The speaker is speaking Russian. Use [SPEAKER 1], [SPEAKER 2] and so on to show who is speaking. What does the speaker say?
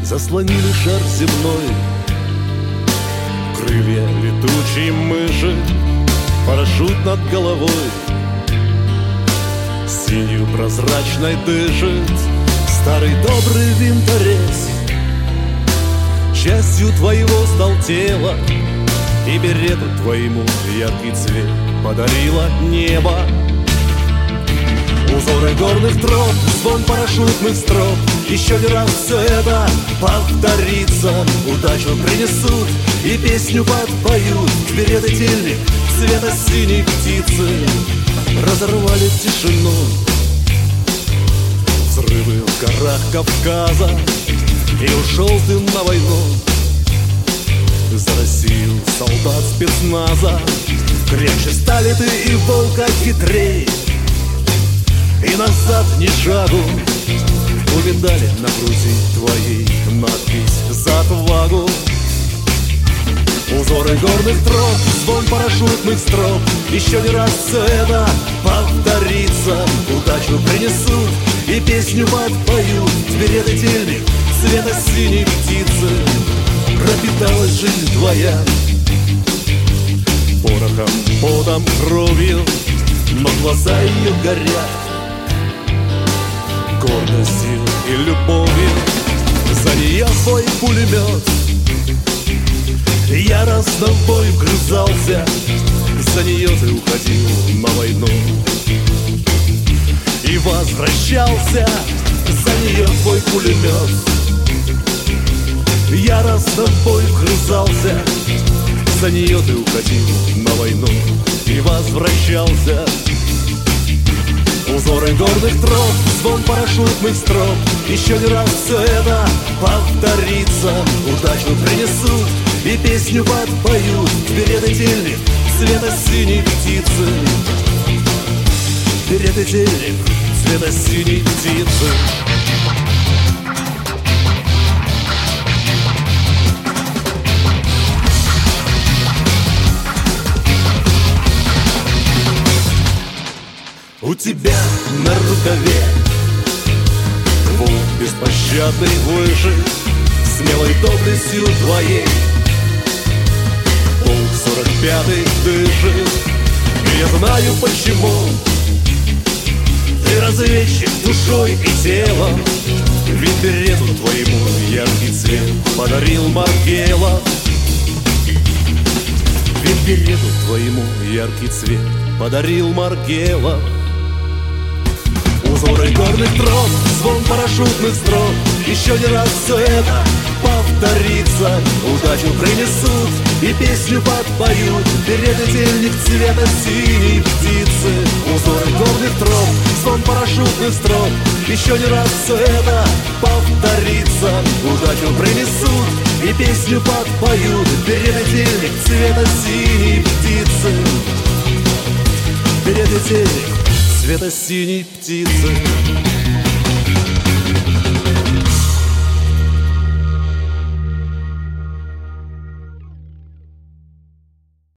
[SPEAKER 1] заслонили шар земной. Крылья летучей мыши, парашют над головой, синью прозрачной дышит старый добрый винторез. Частью твоего стал тело, и берету твоему яркий цвет подарило небо. Узоры горных троп, звон парашютных строп, еще не раз все это повторится. Удачу принесут и песню подпоют. Берет и тельник цвета синей птицы разорвали тишину. Взрывы в горах Кавказа, и ушел ты на войну. За Россию солдат спецназа, крепче стали ты и волка хитрей. И назад ни шагу, увидали на груди твоей надпись «За отвагу». Узоры горных троп, звон парашютных строп, еще не раз все это повторится. Удачу принесут и песню подпоют. Берет и тельник цвета синей птицы пропиталась жизнь твоя порохом, потом, кровью, но глаза ее горят гордостью и любовью. За нее твой пулемет яростно в бой вгрызался. За нее ты уходил на войну и возвращался. За нее твой пулемет яростно в бой вгрызался. За нее ты уходил на войну и возвращался. Узоры горных троп, звон парашютных строп, еще не раз все это повторится. Удачу принесут и песню подпоют. Берет и тельник цвета синей птицы. Берет и тельник цвета синей птицы. У тебя на рукаве двух беспощадный выше, смелой доблестью твоей полк 45-й дышит. И я знаю почему. Ты разведчик душой и телом, ведь берету твоему яркий цвет подарил Маргелов. Ведь берету твоему яркий цвет подарил Маргелов. Узоры горных троп, звон парашютных строп, еще не раз все это повторится. Удачу принесут и песню подпоют. Берет и тельник цвета синей птицы. Узоры горных троп, звон парашютных строп, еще не раз все это повторится. Удачу принесут и песню подпоют. Берет и тельник цвета синей птицы. Берет и тельник цвета синей птицы.